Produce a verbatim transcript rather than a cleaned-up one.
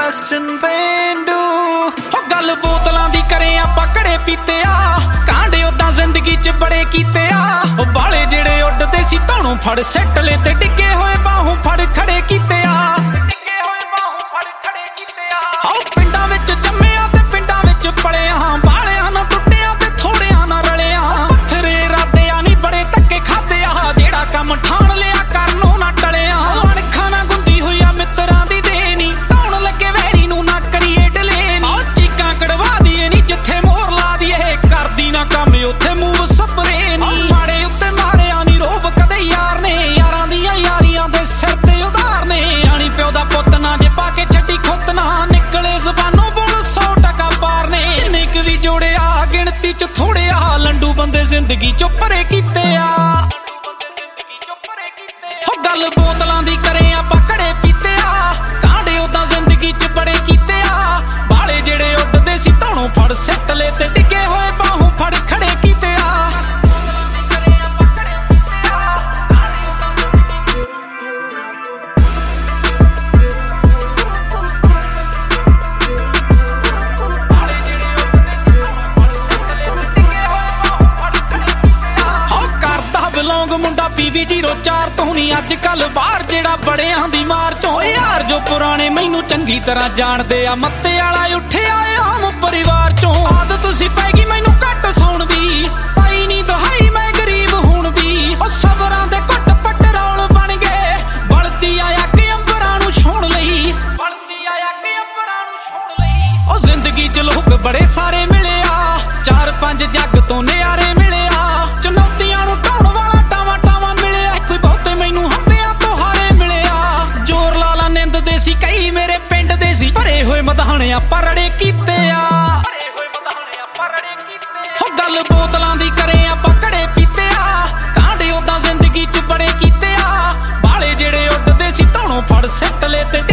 question पेंडू हो गल बोतलां दी करे आपां घड़े पीते आ कांडे उदां जिंदगी च बड़े कीते आ बाले जेड़े उड्डदे सी धौणों फड़ सैट ले ते डिगे होए बाहों फड़ खड़े कीते आ आओ पिंडां विच जम्मे आ ते पिंडां विच पले आ बालियां नाल टुट्टिया ते थोड़ियां नाल रले आ पत्थरे राते आ नी बड़े धक्के खादे आ जेड़ा कम ठाण लिया करनों ना टले आ अणखां ना गुंदी होई आ मित्रां दी देनी धौण लगे वैरी नूं ना करिए डलेनी चीकां कड़वा दीए नी जिथे मोर ला दीए करदी ना कम उत्थे मूव सपरे नी माड़े उत्ते मारिया नी रोब कदे यार ने यारां दियां यारियां दे सिर ते उधार ने आनी प्यो दा पुੱਤ ना जे पा के छड्डी खुੱਤ ना निकले ज़बानों बोल सौ टका पार ने जिन्ने क भी जोड़े आ गिणती च थोड़े आ लंडू बंदे जिंदगी चों परे कीते आ हो गल बोतलां दी करे आपां घड़े पीते आ कांडे उदां जिंदगी च बड़े कीते आ बाले जेड़े उड्डदे सी धौणों फड़ सैट ले ते डिगे होए बाहों फड़ खड़े कीते आ बिलोंग मुंडा पीवी जीरो चार तो नहीं अजकल बाहर जेड़ा बड़ियां दी मार चों यार जो पुराने मैनू चंगी तरह जानदे आ मत्ते वाला उठे आए आम परिवार चों आदत सी पैगी मैनू घट सौण दी पाई नी दहाई मैं गरीब होण दी ओ सबरां दे घट पटरौल बन गए बलदी आया कि अंबरां नू छूण लई बलदी आया कि अंबरां नू छूण लई ओ जिंदगी च लोक बड़े सारे मिले आ चार पंज जग तो नियारे मिले आ चुनौतियां नू ढाउण वाला टावा टावा मिले कोई बहुते मैनू हंबिया तो हारे मिले आ जोर लाला निंद दे सी कई मेरे पिंड दे सी भरे होए मधाणे आपां रड़े कीते आ हो गल बोतलां दी करे आपां घड़े पीते आ कांडे उदां जिंदगी च बड़े कीते आ बाले जेड़े उड्डदे सी धौणों फड़ सैट ले ते